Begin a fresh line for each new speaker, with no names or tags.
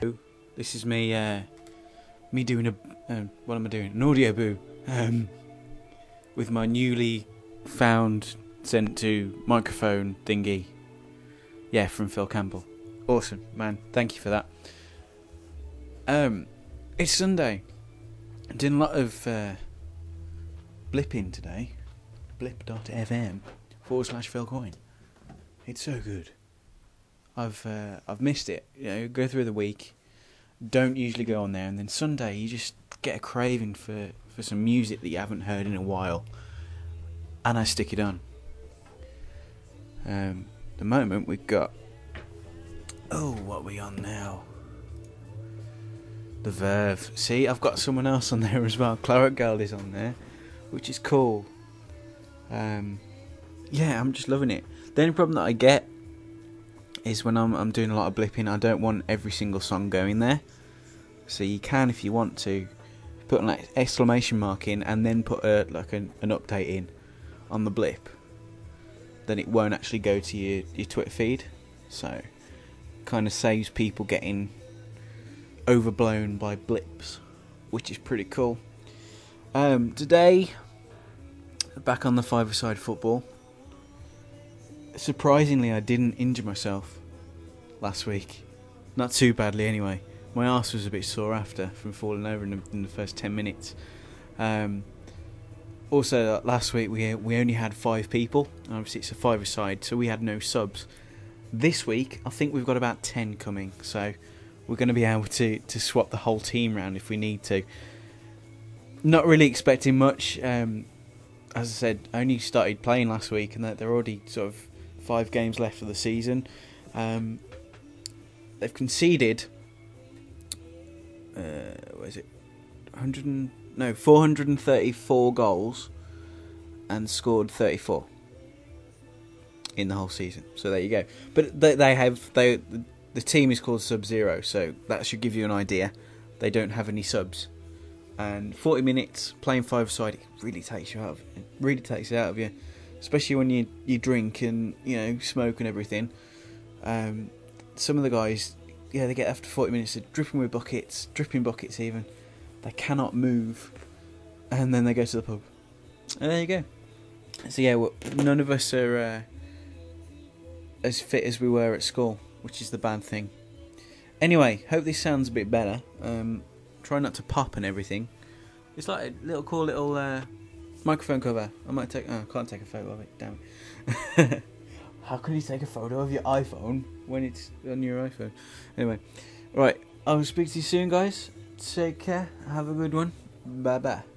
This is me doing what am I doing? An audio boo with my newly found sent to microphone thingy. Yeah, from Phil Campbell. Awesome, man. Thank you for that. It's Sunday. I'm doing a lot of blipping today. blip.fm/Phil Coin. It's so good. I've missed it. You know, go through the week. Don't usually go on there, and then Sunday you just get a craving for some music that you haven't heard in a while, and I stick it on. The moment we've got. Oh, what are we on now? The Verve. See, I've got someone else on there as well. Claret Girl is on there, which is cool. Yeah, I'm just loving it. The only problem that I get is when I'm doing a lot of blipping, I don't want every single song going there. So you can, if you want to, put an exclamation mark in and then put an update in on the blip. Then it won't actually go to your Twitter feed. So kind of saves people getting overblown by blips, which is pretty cool. Today, back on the five-a-side football. Surprisingly, I didn't injure myself last week. Not too badly anyway. My arse was a bit sore after from falling over in the first 10 minutes. Also, last week we only had 5 people. Obviously, it's a five-a-side, so we had no subs. This week, I think we've got about 10 coming, so we're going to be able to swap the whole team around if we need to. Not really expecting much. As I said, I only started playing last week, and they're already sort of 5 games left of the season. They've conceded 434 goals and scored 34 in the whole season. So there you go. But the team is called Sub-Zero, so that should give you an idea. They don't have any subs. And 40 minutes playing five-side, it really takes you out of it. It really takes it out of you, especially when you drink and smoke and everything. Some of the guys, they get after 40 minutes of dripping buckets even. They cannot move, and then they go to the pub. And there you go. So none of us are as fit as we were at school, which is the bad thing. Anyway, hope this sounds a bit better. Try not to pop and everything. It's like a little cool microphone cover. I can't take a photo of it. Damn it. How can you take a photo of your iPhone when it's on your iPhone? Anyway, right. I'll speak to you soon, guys. Take care. Have a good one. Bye bye.